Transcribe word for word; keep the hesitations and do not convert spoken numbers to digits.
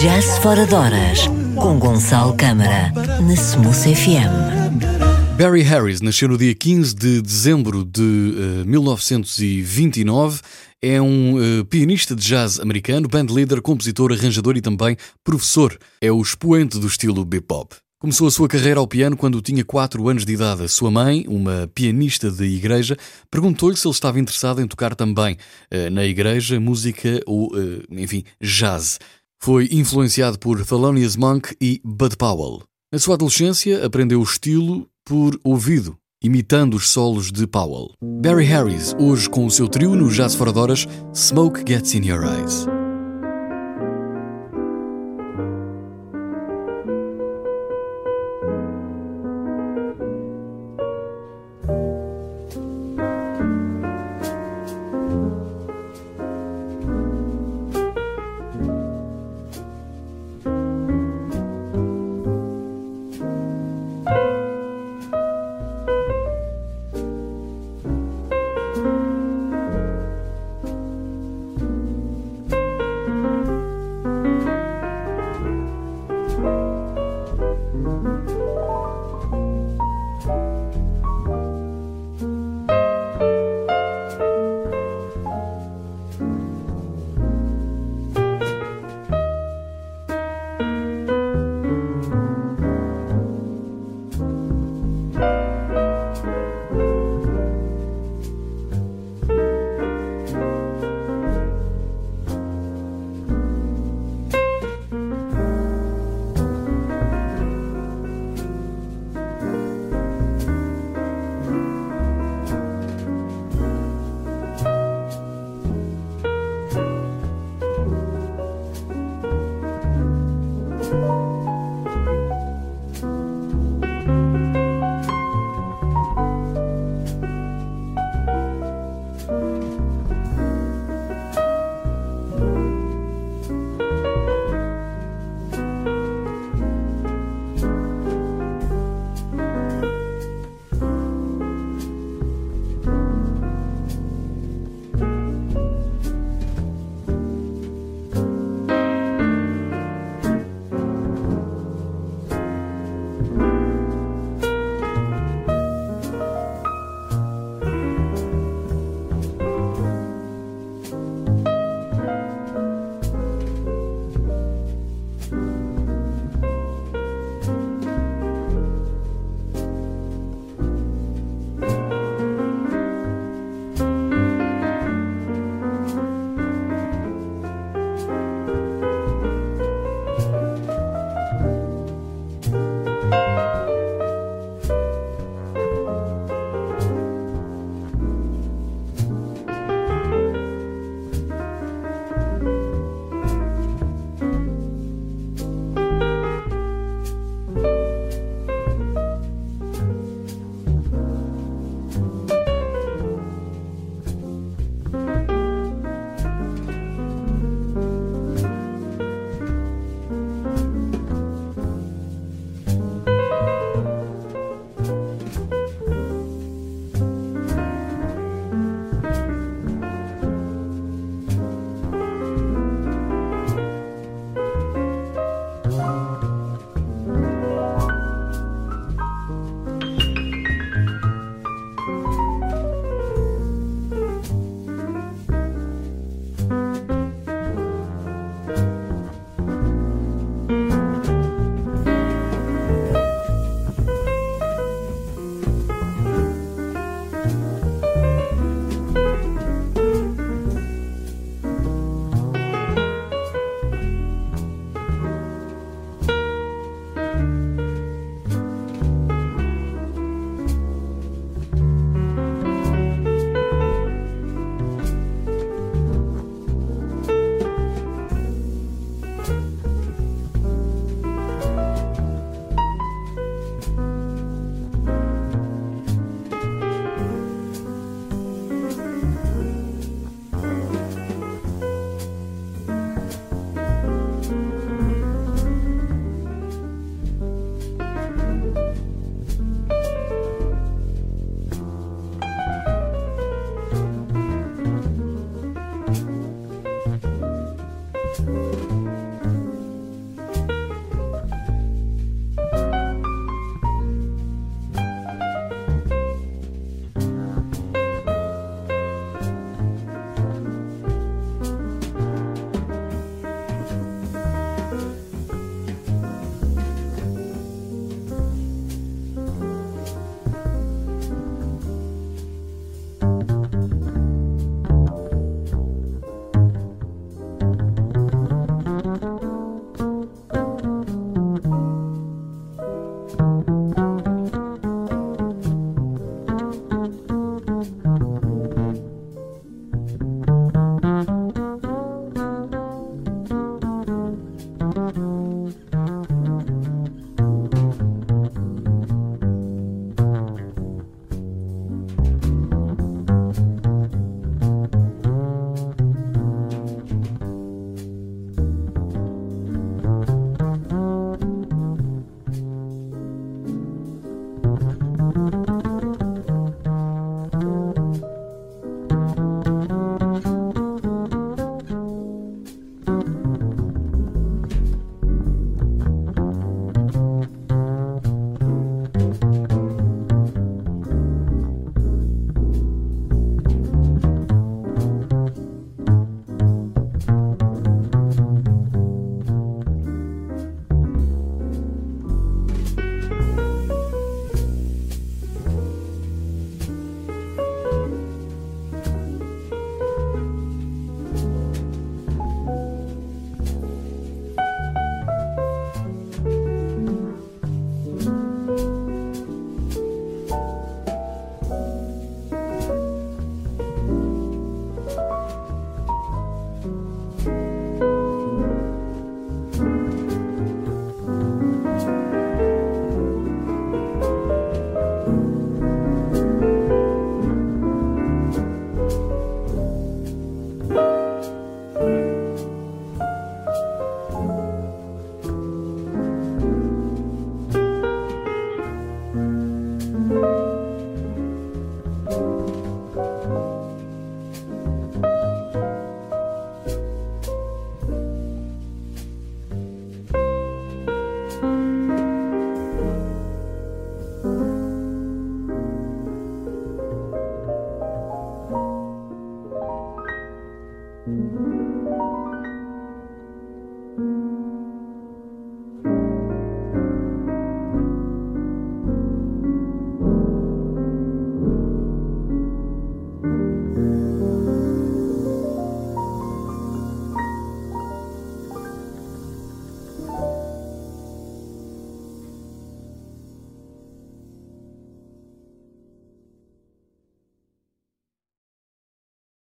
Jazz Fora de Horas, com Gonçalo Câmara, na Smooth F M. Barry Harris nasceu no dia quinze de dezembro de uh, mil novecentos e vinte e nove. É um uh, pianista de jazz americano, bandleader, compositor, arranjador e também professor. É o expoente do estilo bebop. Começou a sua carreira ao piano quando tinha quatro anos de idade. A sua mãe, uma pianista de igreja, perguntou-lhe se ele estava interessado em tocar também uh, na igreja música ou, uh, enfim, jazz. Foi influenciado por Thelonious Monk e Bud Powell. Na sua adolescência, aprendeu o estilo por ouvido, imitando os solos de Powell. Barry Harris, hoje com o seu trio no Jazz Fora de Horas, Smoke Gets in Your Eyes.